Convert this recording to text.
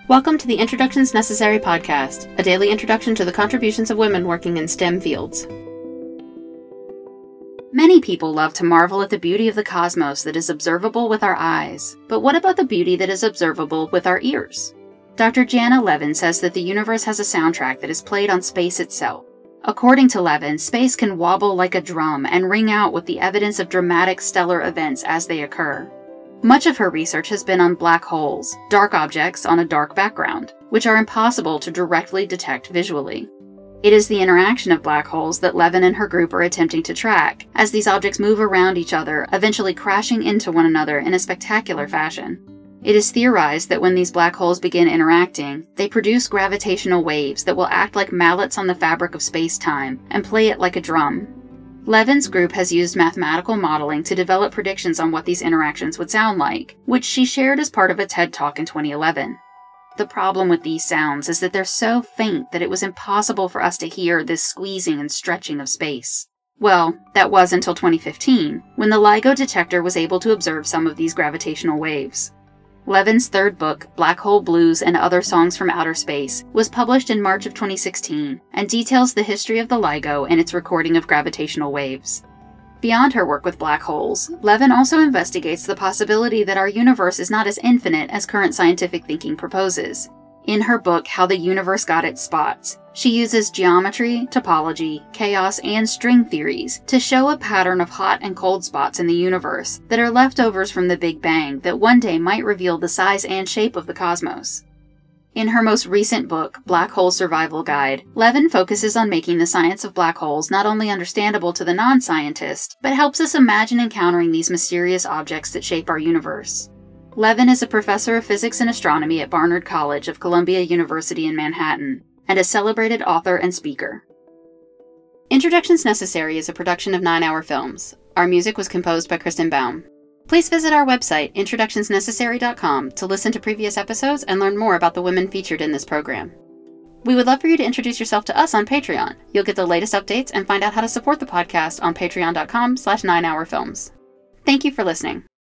Welcome to the Introductions Necessary podcast, a daily introduction to the contributions of women working in STEM fields. Many people love to marvel at the beauty of the cosmos that is observable with our eyes, but what about the beauty that is observable with our ears? Dr. Janna Levin says that the universe has a soundtrack that is played on space itself. According to Levin, space can wobble like a drum and ring out with the evidence of dramatic stellar events as they occur. Much of her research has been on black holes, dark objects on a dark background, which are impossible to directly detect visually. It is the interaction of black holes that Levin and her group are attempting to track, as these objects move around each other, eventually crashing into one another in a spectacular fashion. It is theorized that when these black holes begin interacting, they produce gravitational waves that will act like mallets on the fabric of space-time and play it like a drum. Levin's group has used mathematical modeling to develop predictions on what these interactions would sound like, which she shared as part of a TED Talk in 2011. The problem with these sounds is that they're so faint that it was impossible for us to hear this squeezing and stretching of space. Well, that was until 2015, when the LIGO detector was able to observe some of these gravitational waves. Levin's third book, Black Hole Blues and Other Songs from Outer Space, was published in March of 2016 and details the history of the LIGO and its recording of gravitational waves. Beyond her work with black holes, Levin also investigates the possibility that our universe is not as infinite as current scientific thinking proposes. In her book, How the Universe Got Its Spots, she uses geometry, topology, chaos, and string theories to show a pattern of hot and cold spots in the universe that are leftovers from the Big Bang that one day might reveal the size and shape of the cosmos. In her most recent book, Black Hole Survival Guide, Levin focuses on making the science of black holes not only understandable to the non-scientist, but helps us imagine encountering these mysterious objects that shape our universe. Levin is a professor of physics and astronomy at Barnard College of Columbia University in Manhattan, and a celebrated author and speaker. Introductions Necessary is a production of 9 Hour Films. Our music was composed by Kristen Baum. Please visit our website, introductionsnecessary.com, to listen to previous episodes and learn more about the women featured in this program. We would love for you to introduce yourself to us on Patreon. You'll get the latest updates and find out how to support the podcast on patreon.com/9hourfilms. Thank you for listening.